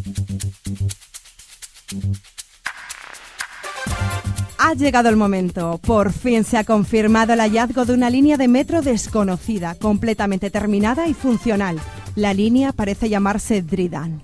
Ha llegado el momento. Por fin se ha confirmado el hallazgo de una línea de metro desconocida, completamente terminada y funcional. La línea parece llamarse Dryden.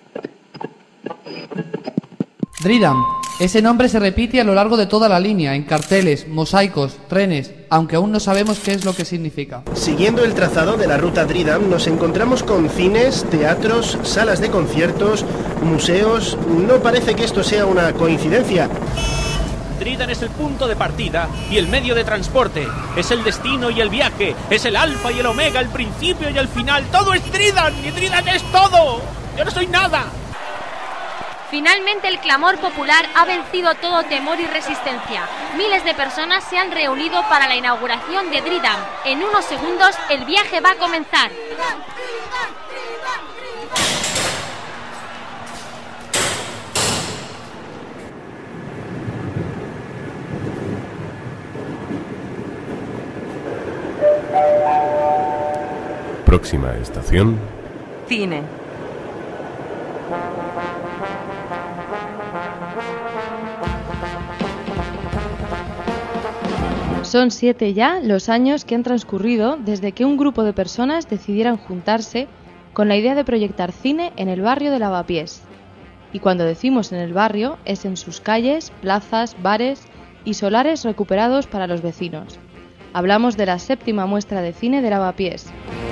Dryden. Ese nombre se repite a lo largo de toda la línea, en carteles, mosaicos, trenes, aunque aún no sabemos qué es lo que significa. Siguiendo el trazado de la ruta Dryden, nos encontramos con cines, teatros, salas de conciertos, museos. No parece que esto sea una coincidencia. Dryden es el punto de partida y el medio de transporte. Es el destino y el viaje. Es el alfa y el omega, el principio y el final. Todo es Dryden y Dryden es todo. Yo no soy nada. Finalmente el clamor popular ha vencido todo temor y resistencia. Miles de personas se han reunido para la inauguración de Dryden. En unos segundos el viaje va a comenzar. Próxima estación: cine. Son 7 ya los años que han transcurrido desde que un grupo de personas decidieran juntarse con la idea de proyectar cine en el barrio de Lavapiés. Y cuando decimos en el barrio, es en sus calles, plazas, bares y solares recuperados para los vecinos. Hablamos de la 7ª muestra de cine de Lavapiés.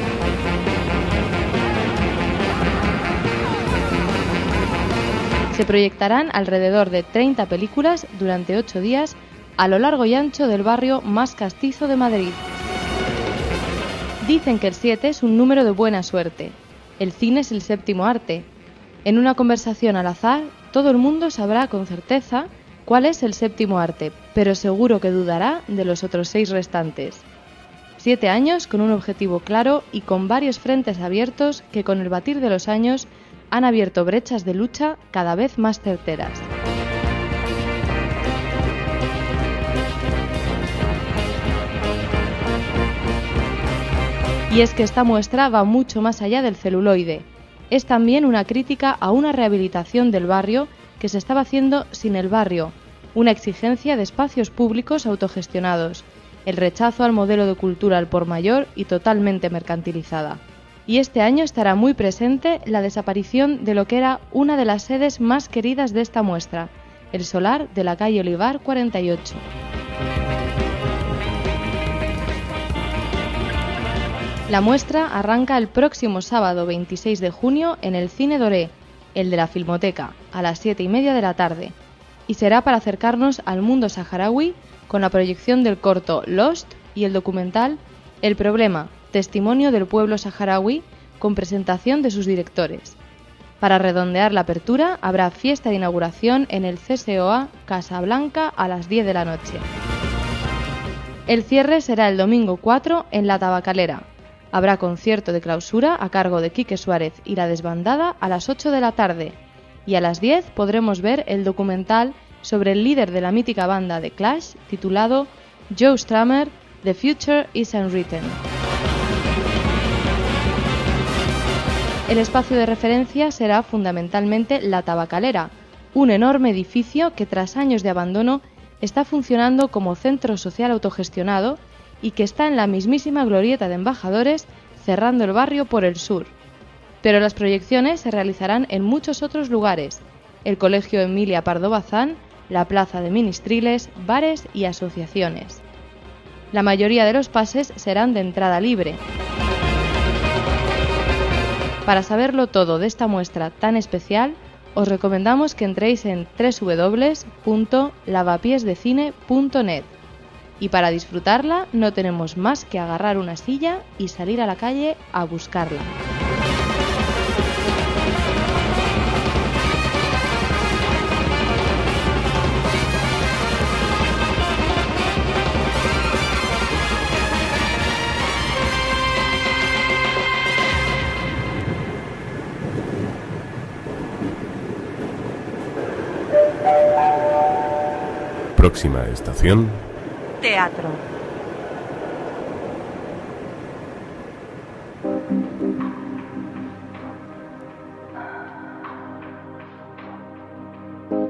Se proyectarán alrededor de 30 películas durante 8 días a lo largo y ancho del barrio más castizo de Madrid. Dicen que el 7 es un número de buena suerte. El cine es el 7º arte. En una conversación al azar, todo el mundo sabrá con certeza cuál es el 7º arte, pero seguro que dudará de los otros 6 restantes. 7 años con un objetivo claro y con varios frentes abiertos que con el batir de los años han abierto brechas de lucha cada vez más certeras. Y es que esta muestra va mucho más allá del celuloide. Es también una crítica a una rehabilitación del barrio que se estaba haciendo sin el barrio, una exigencia de espacios públicos autogestionados, el rechazo al modelo de cultura al por mayor y totalmente mercantilizada. Y este año estará muy presente la desaparición de lo que era una de las sedes más queridas de esta muestra, el solar de la calle Olivar 48. La muestra arranca el próximo sábado 26 de junio en el Cine Doré, el de la Filmoteca, a las 7:30 de la tarde, y será para acercarnos al mundo saharaui con la proyección del corto Lost y el documental El Problema, testimonio del pueblo saharaui, con presentación de sus directores. Para redondear la apertura, habrá fiesta de inauguración en el CSOA Casablanca a las 10 de la noche. El cierre será el domingo 4 en La Tabacalera. Habrá concierto de clausura a cargo de Quique Suárez y La Desbandada a las 8 de la tarde, y a las 10 podremos ver el documental sobre el líder de la mítica banda de Clash, titulado Joe Strummer, The Future is Unwritten. El espacio de referencia será fundamentalmente La Tabacalera, un enorme edificio que tras años de abandono está funcionando como centro social autogestionado y que está en la mismísima glorieta de Embajadores, cerrando el barrio por el sur. Pero las proyecciones se realizarán en muchos otros lugares: el Colegio Emilia Pardo Bazán, la Plaza de Ministriles, bares y asociaciones. La mayoría de los pases serán de entrada libre. Para saberlo todo de esta muestra tan especial, os recomendamos que entréis en www.lavapiesdecine.net. Y para disfrutarla no tenemos más que agarrar una silla y salir a la calle a buscarla. Próxima estación: teatro.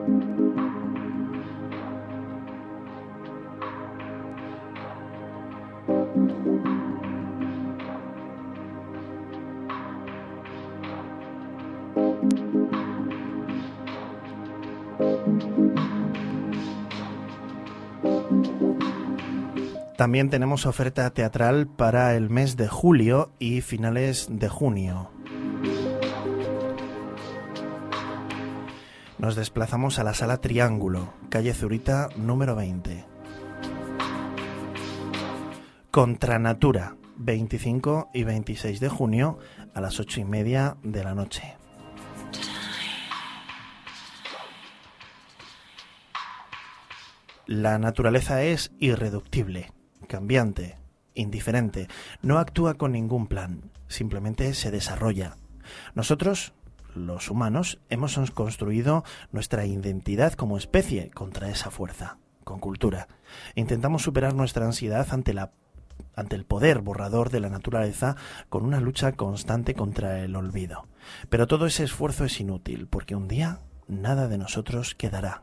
También tenemos oferta teatral para el mes de julio y finales de junio. Nos desplazamos a la Sala Triángulo, calle Zurita, número 20. Contra Natura, 25 y 26 de junio a las 8:30 de la noche. La naturaleza es irreductible, cambiante, indiferente, no actúa con ningún plan, simplemente se desarrolla. Nosotros, los humanos, hemos construido nuestra identidad como especie contra esa fuerza, con cultura. Intentamos superar nuestra ansiedad ante el poder borrador de la naturaleza con una lucha constante contra el olvido. Pero todo ese esfuerzo es inútil, porque un día nada de nosotros quedará.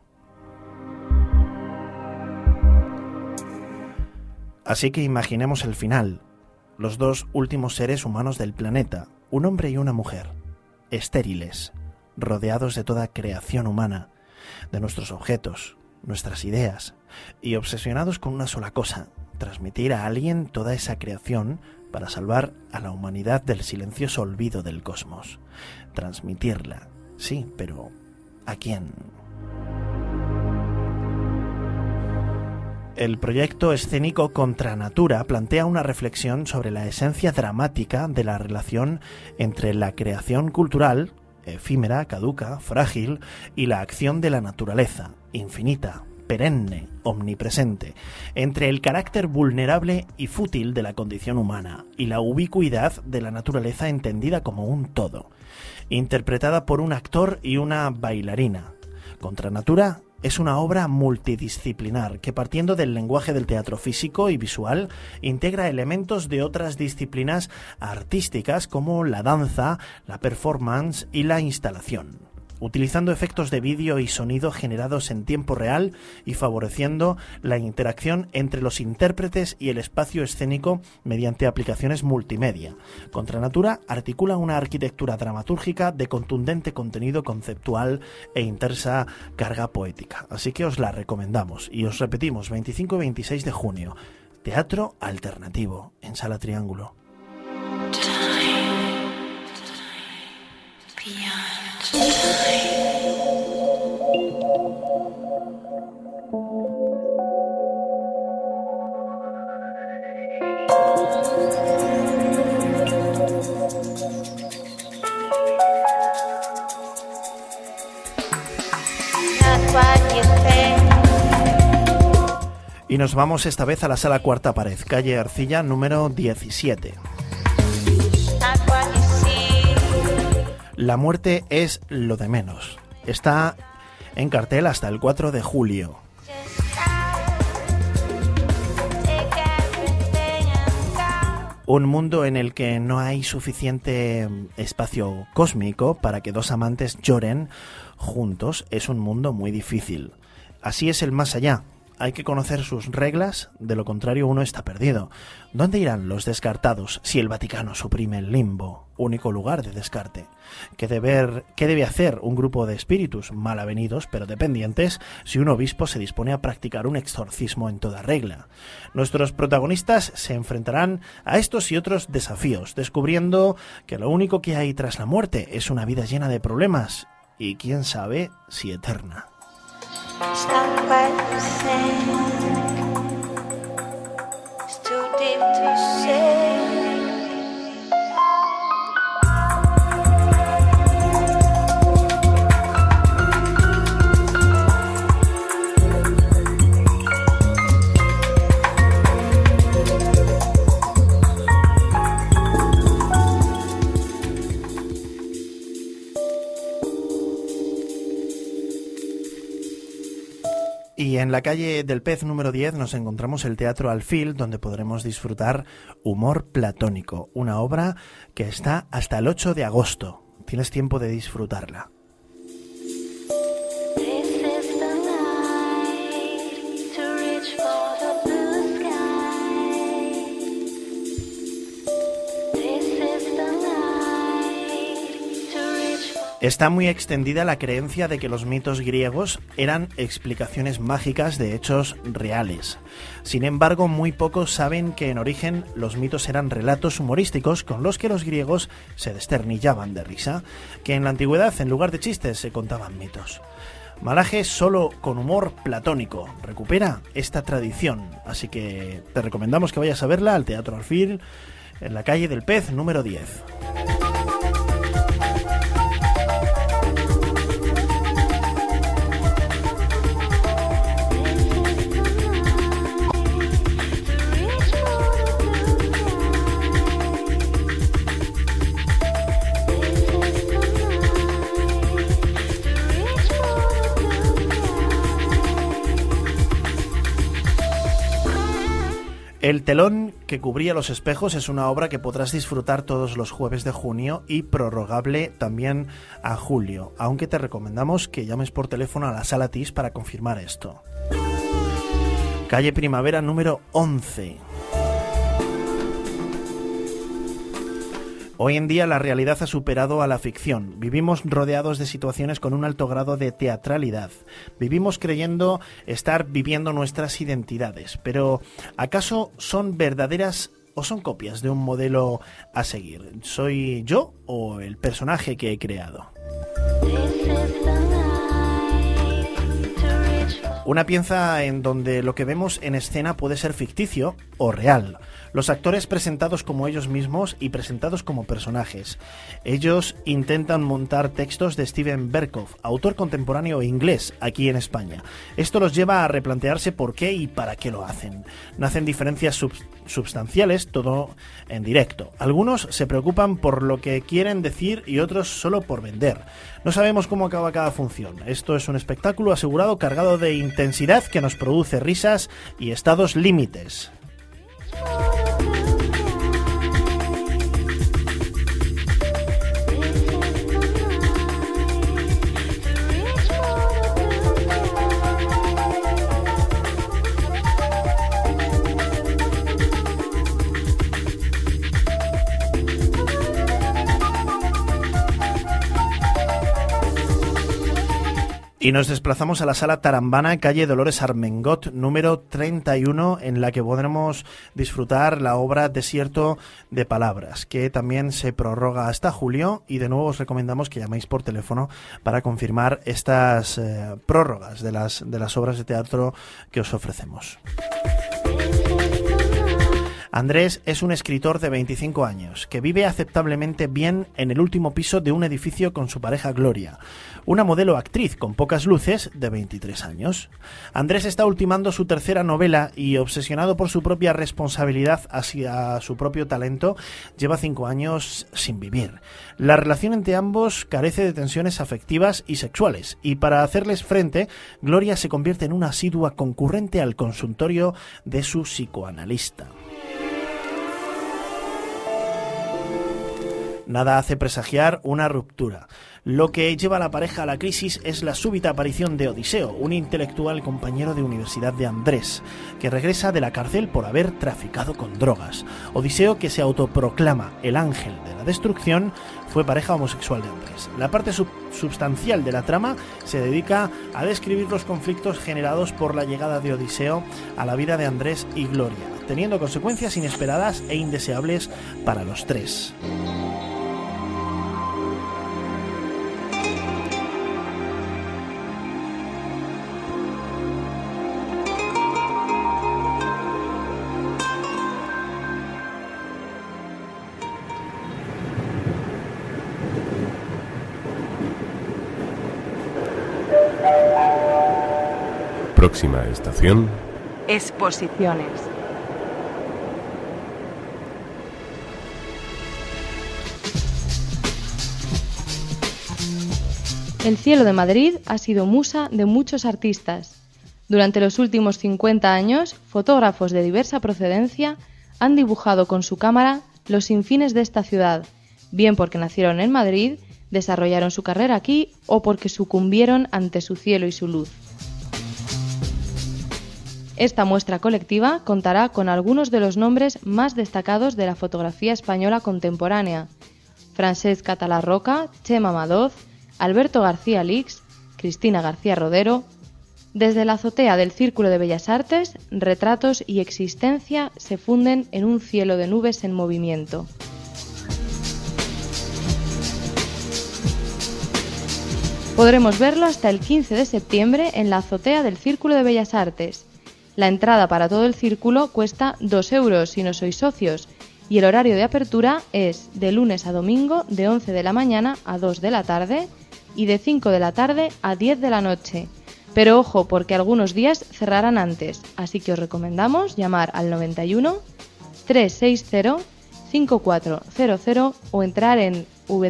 Así que imaginemos el final. Los dos últimos seres humanos del planeta, un hombre y una mujer, estériles, rodeados de toda creación humana, de nuestros objetos, nuestras ideas, y obsesionados con una sola cosa: transmitir a alguien toda esa creación para salvar a la humanidad del silencioso olvido del cosmos. Transmitirla, sí, pero ¿a quién? El proyecto escénico Contra Natura plantea una reflexión sobre la esencia dramática de la relación entre la creación cultural, efímera, caduca, frágil, y la acción de la naturaleza, infinita, perenne, omnipresente, entre el carácter vulnerable y fútil de la condición humana y la ubicuidad de la naturaleza entendida como un todo, interpretada por un actor y una bailarina. Contra Natura es una obra multidisciplinar que, partiendo del lenguaje del teatro físico y visual, integra elementos de otras disciplinas artísticas como la danza, la performance y la instalación, utilizando efectos de vídeo y sonido generados en tiempo real y favoreciendo la interacción entre los intérpretes y el espacio escénico mediante aplicaciones multimedia. Contra Natura articula una arquitectura dramatúrgica de contundente contenido conceptual e intensa carga poética. Así que os la recomendamos y os repetimos: 25 y 26 de junio, Teatro Alternativo en Sala Triángulo. Y nos vamos esta vez a la Sala Cuarta Pared, calle Arcilla, número 17. La muerte es lo de menos. Está en cartel hasta el 4 de julio. Un mundo en el que no hay suficiente espacio cósmico para que dos amantes lloren juntos es un mundo muy difícil. Así es el más allá. Hay que conocer sus reglas, de lo contrario uno está perdido. ¿Dónde irán los descartados si el Vaticano suprime el limbo, único lugar de descarte? ¿Qué debe hacer un grupo de espíritus mal avenidos pero dependientes si un obispo se dispone a practicar un exorcismo en toda regla? Nuestros protagonistas se enfrentarán a estos y otros desafíos, descubriendo que lo único que hay tras la muerte es una vida llena de problemas y quién sabe si eterna. Stop what you say. It's too deep to say. Y en la calle del Pez número 10 nos encontramos el Teatro Alfil, donde podremos disfrutar Humor Platónico, una obra que está hasta el 8 de agosto. Tienes tiempo de disfrutarla. This is Está muy extendida la creencia de que los mitos griegos eran explicaciones mágicas de hechos reales. Sin embargo, muy pocos saben que en origen los mitos eran relatos humorísticos con los que los griegos se desternillaban de risa, que en la antigüedad, en lugar de chistes, se contaban mitos. Malaje, solo con humor platónico, recupera esta tradición, así que te recomendamos que vayas a verla al Teatro Alfil, en la calle del Pez, número 10. El telón que cubría los espejos es una obra que podrás disfrutar todos los jueves de junio y prorrogable también a julio, aunque te recomendamos que llames por teléfono a la Sala TIS para confirmar esto. Calle Primavera número 11. Hoy en día la realidad ha superado a la ficción. Vivimos rodeados de situaciones con un alto grado de teatralidad. Vivimos creyendo estar viviendo nuestras identidades. Pero, ¿acaso son verdaderas o son copias de un modelo a seguir? ¿Soy yo o el personaje que he creado? Una pieza en donde lo que vemos en escena puede ser ficticio o real. Los actores presentados como ellos mismos y presentados como personajes. Ellos intentan montar textos de Steven Berkoff, autor contemporáneo inglés aquí en España. Esto los lleva a replantearse por qué y para qué lo hacen. Nacen diferencias substanciales, todo en directo. Algunos se preocupan por lo que quieren decir y otros solo por vender. No sabemos cómo acaba cada función. Esto es un espectáculo asegurado cargado de intensidad que nos produce risas y estados límites. Y nos desplazamos a la Sala Tarambana, calle Dolores Armengot, número 31, en la que podremos disfrutar la obra Desierto de Palabras, que también se prorroga hasta julio, y de nuevo os recomendamos que llaméis por teléfono para confirmar estas prórrogas de las obras de teatro que os ofrecemos. Andrés es un escritor de 25 años que vive aceptablemente bien en el último piso de un edificio con su pareja Gloria, una modelo actriz con pocas luces de 23 años. Andrés está ultimando su tercera novela y, obsesionado por su propia responsabilidad hacia su propio talento, lleva 5 años sin vivir. La relación entre ambos carece de tensiones afectivas y sexuales, y para hacerles frente, Gloria se convierte en una asidua concurrente al consultorio de su psicoanalista. Nada hace presagiar una ruptura. Lo que lleva a la pareja a la crisis es la súbita aparición de Odiseo, un intelectual compañero de universidad de Andrés, que regresa de la cárcel por haber traficado con drogas. Odiseo, que se autoproclama el ángel de la destrucción, fue pareja homosexual de Andrés. La parte substancial de la trama se dedica a describir los conflictos generados por la llegada de Odiseo a la vida de Andrés y Gloria, teniendo consecuencias inesperadas e indeseables para los tres. Próxima estación. Exposiciones. El cielo de Madrid ha sido musa de muchos artistas. Durante los últimos 50 años, fotógrafos de diversa procedencia han dibujado con su cámara los sinfines de esta ciudad, bien porque nacieron en Madrid, desarrollaron su carrera aquí o porque sucumbieron ante su cielo y su luz. Esta muestra colectiva contará con algunos de los nombres más destacados de la fotografía española contemporánea: Francesc Català Roca, Chema Madoz, Alberto García Lix, Cristina García Rodero. Desde la azotea del Círculo de Bellas Artes, retratos y existencia se funden en un cielo de nubes en movimiento. Podremos verlo hasta el 15 de septiembre en la azotea del Círculo de Bellas Artes. La entrada para todo el círculo cuesta 2 euros si no sois socios y el horario de apertura es de lunes a domingo de 11 de la mañana a 2 de la tarde y de 5 de la tarde a 10 de la noche. Pero ojo, porque algunos días cerrarán antes, así que os recomendamos llamar al 91 360 5400 o entrar en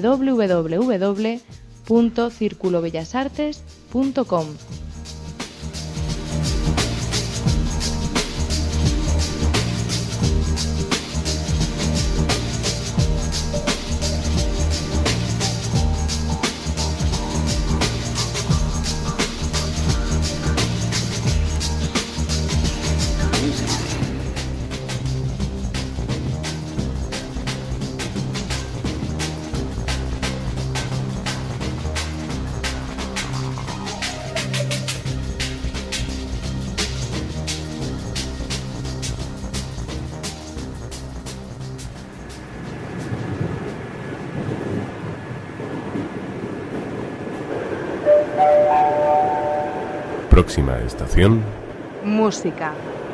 www.circulobellasartes.com. Próxima estación. Música.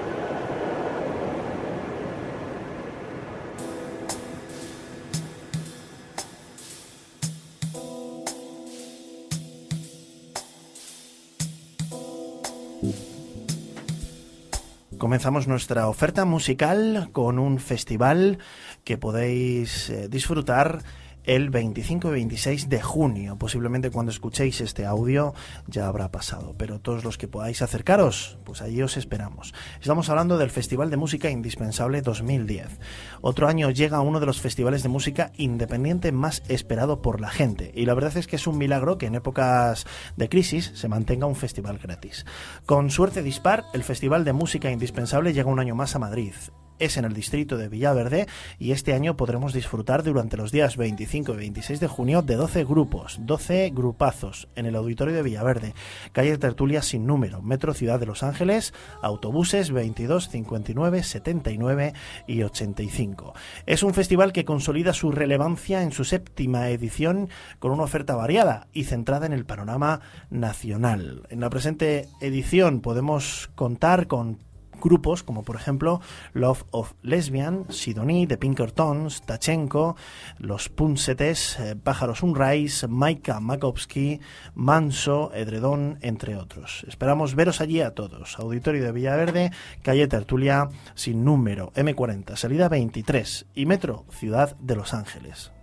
Comenzamos nuestra oferta musical con un festival que podéis disfrutar el 25 y 26 de junio. Posiblemente cuando escuchéis este audio ya habrá pasado, pero todos los que podáis acercaros, pues allí os esperamos. Estamos hablando del Festival de Música Indispensable 2010. Otro año llega uno de los festivales de música independiente más esperado por la gente, y la verdad es que es un milagro que en épocas de crisis se mantenga un festival gratis. Con suerte dispar, el Festival de Música Indispensable llega un año más a Madrid. Es en el distrito de Villaverde y este año podremos disfrutar durante los días 25 y 26 de junio de 12 grupos, 12 grupazos en el auditorio de Villaverde, calle Tertulia sin número, Metro Ciudad de Los Ángeles, autobuses 22, 59, 79 y 85. Es un festival que consolida su relevancia en su 7ª edición con una oferta variada y centrada en el panorama nacional. En la presente edición podemos contar con grupos como por ejemplo Love of Lesbian, Sidonie, The Pinkertons, Tachenko, Los Punsetes, Pájaros Sunrise, Maika Makowski, Manso, Edredón, entre otros. Esperamos veros allí a todos. Auditorio de Villaverde, calle Tertulia sin número, M40, salida 23 y Metro Ciudad de Los Ángeles.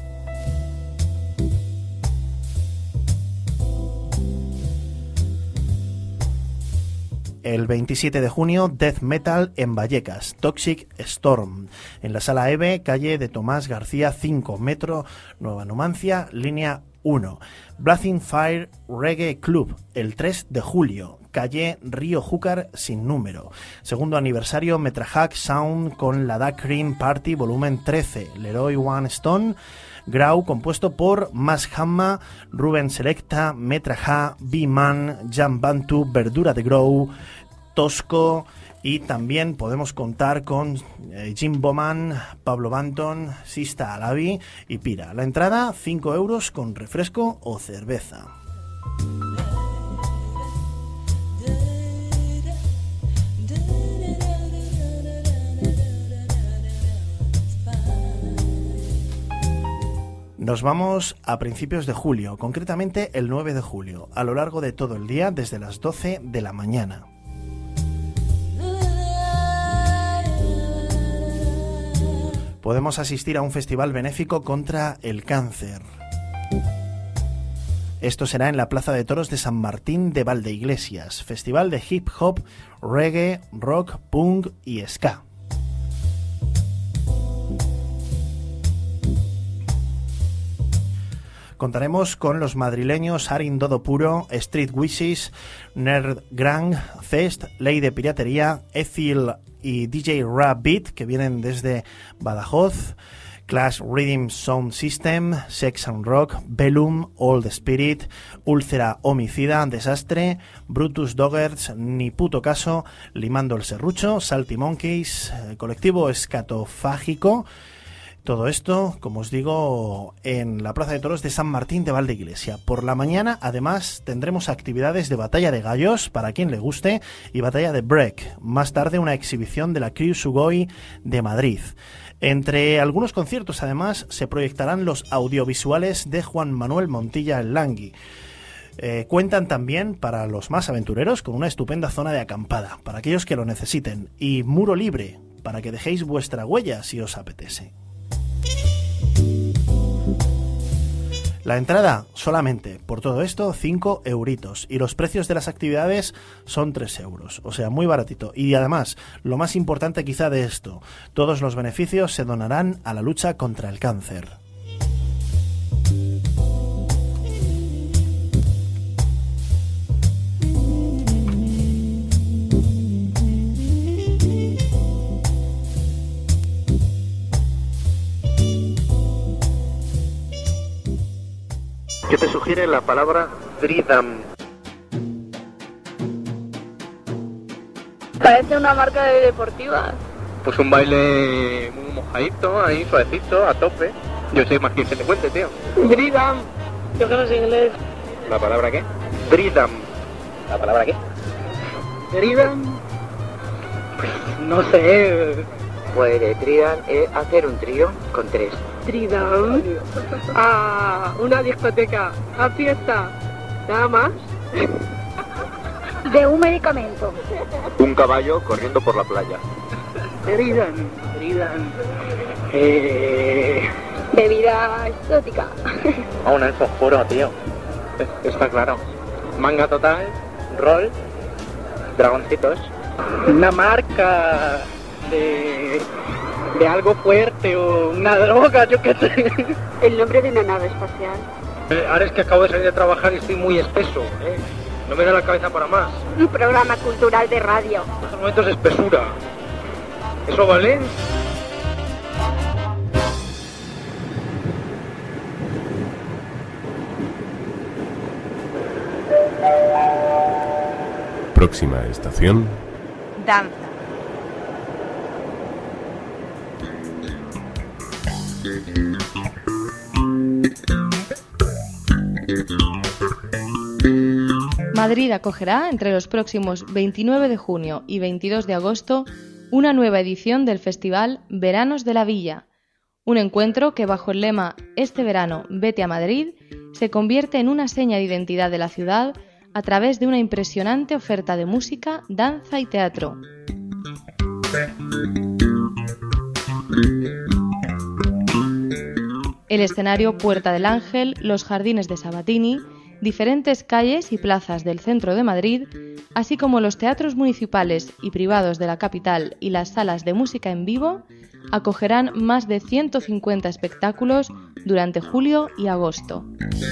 El 27 de junio, Death Metal en Vallecas, Toxic Storm, en la Sala EVE, calle de Tomás García 5, Metro Nueva Numancia, línea 1. Blazing Fire Reggae Club, el 3 de julio, calle Río Júcar sin número. Segundo aniversario Metrahack Sound con la Da Cream Party volumen 13, Leroy One Stone, Grau, compuesto por Mas Hamma, Rubén Selecta, Metraha, B-Man, Jan Bantu, Verdura de Grow, Tosco, y también podemos contar con Jim Bowman, Pablo Banton, Sista Alavi y Pira. La entrada 5 euros con refresco o cerveza. Nos vamos a principios de julio, concretamente el 9 de julio, a lo largo de todo el día desde las 12 de la mañana. Podemos asistir a un festival benéfico contra el cáncer. Esto será en la Plaza de Toros de San Martín de Valdeiglesias, festival de hip hop, reggae, rock, punk y ska. Contaremos con los madrileños Arin Dodo Puro, Street Wishes, Nerd Grand, Fest, Ley de Piratería, Ethil y DJ Rabbit, que vienen desde Badajoz, Clash Rhythm Sound System, Sex and Rock, Bellum, Old Spirit, Úlcera Homicida, Desastre, Brutus Doggers, Ni Puto Caso, Limando el Serrucho, Salty Monkeys, Colectivo Escatofágico. Todo esto, como os digo, en la Plaza de Toros de San Martín de Valdeiglesia. Por la mañana, además, tendremos actividades de batalla de gallos, para quien le guste, y batalla de break. Más tarde, una exhibición de la Crew Sugoi de Madrid. Entre algunos conciertos, además, se proyectarán los audiovisuales de Juan Manuel Montilla el Langui. Cuentan también, para los más aventureros, con una estupenda zona de acampada, para aquellos que lo necesiten, y muro libre, para que dejéis vuestra huella si os apetece. La entrada, solamente, por todo esto, 5 euritos. Y los precios de las actividades son 3 euros. O sea, muy baratito. Y además, lo más importante quizá de esto, todos los beneficios se donarán a la lucha contra el cáncer. ¿Qué te sugiere la palabra Dridam? Parece una marca de deportiva. Pues un baile muy mojadito, ahí suavecito, a tope. Yo sé más que te cuente, tío. Dridam. Yo que no sé inglés. ¿La palabra qué? Dridam. ¿La palabra qué? Dridam. Pues no sé. Pues Dridam es hacer un trío con 3. Dridam. A una discoteca, a fiesta, nada más. De un medicamento. Un caballo corriendo por la playa. Dridam. Bebida exótica. A un elfo oscuro, tío. Está claro. Manga total, rol, dragoncitos. Una marca de algo fuerte o una droga, yo qué sé. El nombre de una nave espacial. Ahora es que acabo de salir de trabajar y estoy muy espeso, No me da la cabeza para más. Un programa cultural de radio. En estos momentos espesura. ¿Eso vale? Próxima estación. Danza. Madrid acogerá entre los próximos 29 de junio y 22 de agosto una nueva edición del festival Veranos de la Villa, un encuentro que bajo el lema Este verano vete a Madrid se convierte en una seña de identidad de la ciudad a través de una impresionante oferta de música, danza y teatro. El escenario Puerta del Ángel, los jardines de Sabatini, diferentes calles y plazas del centro de Madrid, así como los teatros municipales y privados de la capital y las salas de música en vivo, acogerán más de 150 espectáculos durante julio y agosto.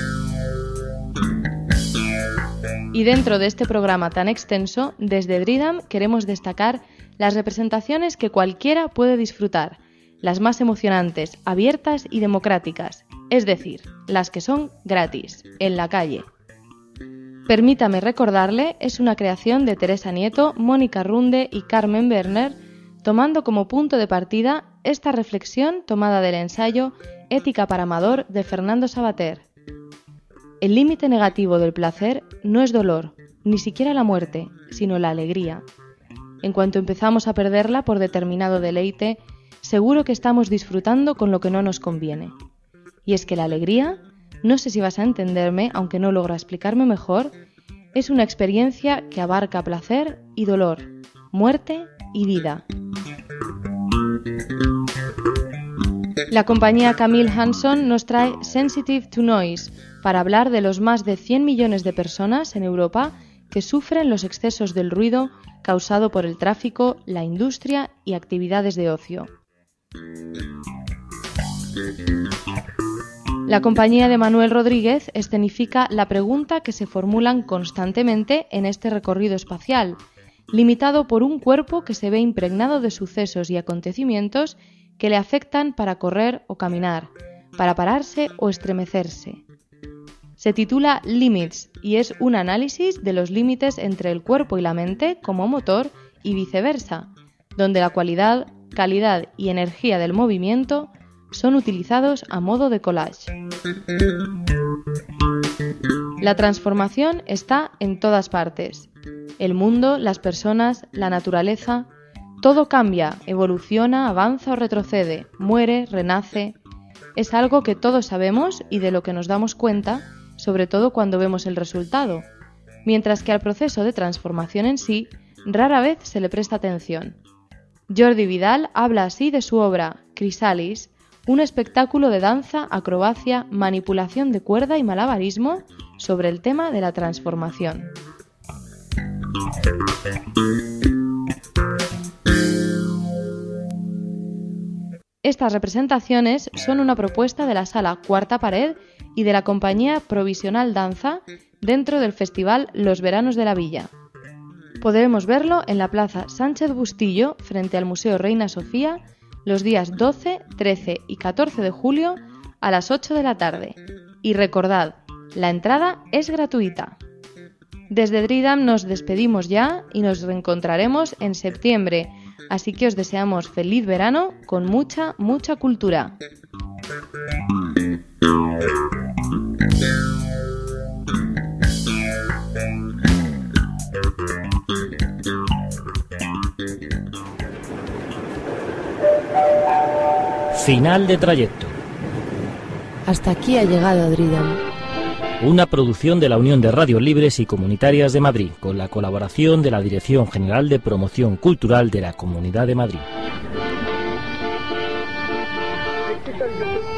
Y dentro de este programa tan extenso, desde Dridam queremos destacar las representaciones que cualquiera puede disfrutar, las más emocionantes, abiertas y democráticas, es decir, las que son gratis, en la calle. Permítame recordarle, es una creación de Teresa Nieto, Mónica Runde y Carmen Werner, tomando como punto de partida esta reflexión tomada del ensayo Ética para Amador de Fernando Savater. El límite negativo del placer no es dolor, ni siquiera la muerte, sino la alegría. En cuanto empezamos a perderla por determinado deleite, seguro que estamos disfrutando con lo que no nos conviene. Y es que la alegría, no sé si vas a entenderme, aunque no logro explicarme mejor, es una experiencia que abarca placer y dolor, muerte y vida. La compañía Camille Hanson nos trae Sensitive to Noise para hablar de los más de 100 millones de personas en Europa que sufren los excesos del ruido causado por el tráfico, la industria y actividades de ocio. La compañía de Manuel Rodríguez escenifica la pregunta que se formulan constantemente en este recorrido espacial, limitado por un cuerpo que se ve impregnado de sucesos y acontecimientos que le afectan para correr o caminar, para pararse o estremecerse. Se titula Limits y es un análisis de los límites entre el cuerpo y la mente como motor y viceversa, donde la cualidad, calidad y energía del movimiento son utilizados a modo de collage. La transformación está en todas partes. El mundo, las personas, la naturaleza, todo cambia, evoluciona, avanza o retrocede, muere, renace. Es algo que todos sabemos y de lo que nos damos cuenta, sobre todo cuando vemos el resultado, mientras que al proceso de transformación en sí rara vez se le presta atención. Jordi Vidal habla así de su obra Chrysalis, un espectáculo de danza, acrobacia, manipulación de cuerda y malabarismo sobre el tema de la transformación. Estas representaciones son una propuesta de la Sala Cuarta Pared y de la compañía Provisional Danza dentro del festival Los Veranos de la Villa. Podremos verlo en la Plaza Sánchez Bustillo frente al Museo Reina Sofía los días 12, 13 y 14 de julio a las 8 de la tarde. Y recordad, la entrada es gratuita. Desde Dridam nos despedimos ya y nos reencontraremos en septiembre, así que os deseamos feliz verano con mucha, mucha cultura. Final de trayecto. Hasta aquí ha llegado Dridam. Una producción de la Unión de Radios Libres y Comunitarias de Madrid, con la colaboración de la Dirección General de Promoción Cultural de la Comunidad de Madrid.